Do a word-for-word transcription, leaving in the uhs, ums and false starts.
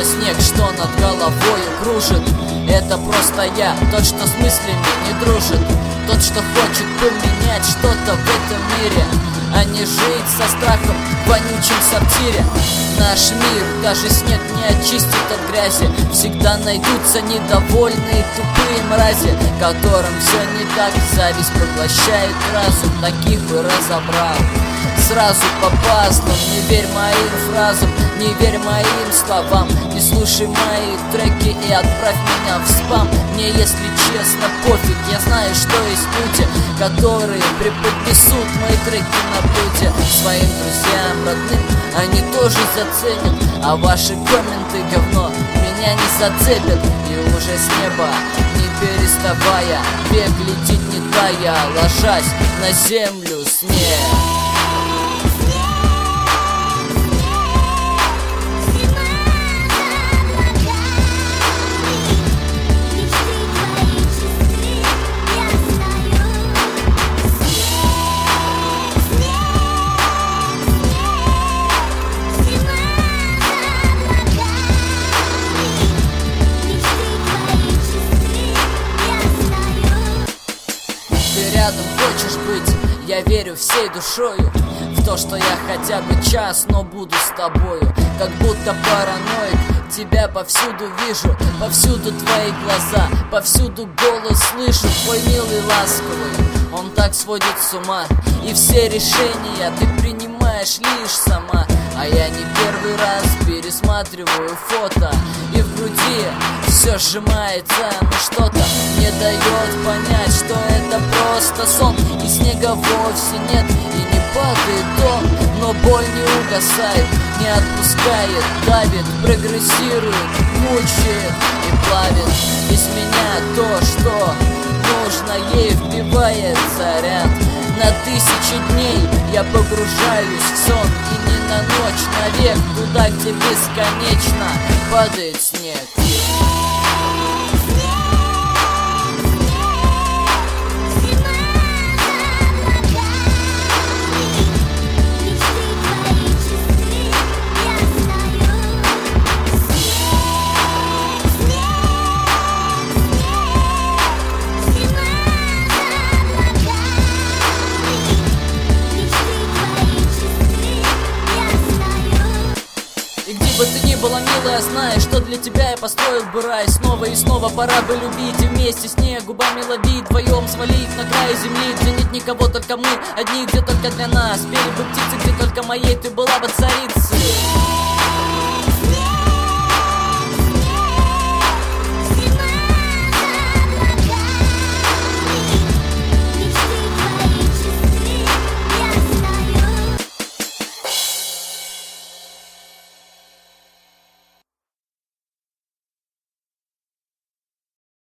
это снег, что над головою кружит. Это просто я, тот, что с мыслями не дружит, тот, что хочет поменять что-то в этом мире, а не жить со страхом в вонючем сортире. Наш мир даже снег не очистит от грязи. Всегда найдутся недовольные тупые мрази, которым все не так, зависть поглощает разум. Таких бы разобрал сразу по пазлам. Не верь моим фразам, не верь моим словам, не слушай мои треки и отправь меня в спам. Мне, если честно, пофиг, я знаю, что есть люди, которые преподнесут мои треки на блюде своим друзьям, родным, они тоже заценят. А ваши комменты говно меня не зацепят. И уже с неба, не переставая, век летит не тая, ложась на землю снег. Рядом хочешь быть, я верю всей душою в то, что я хотя бы час, но буду с тобою. Как будто параноик, тебя повсюду вижу, повсюду твои глаза, повсюду голос слышу, твой милый ласковый, он так сводит с ума. И все решения ты принимаешь лишь сама. А я не первый раз пересматриваю фото, и в груди все сжимается, но что-то не дает понять, что это просто сон. И снега вовсе нет, и не падает он, но боль не угасает, не отпускает, давит, прогрессирует, мучает и плавит из меня то, что нужно, ей вбивается ряд. На тысячи дней я погружаюсь в сон, и не на ночь, навек, туда, где бесконечно падает снег. Бы ты ни была, милая, знаешь, что для тебя я построил бы рай. Снова и снова пора бы любить, и вместе с ней губами ловить, вдвоем свалить на край земли, где нет никого, только мы одни, где только для нас. Пели бы птицы, где только моей ты была бы царицей.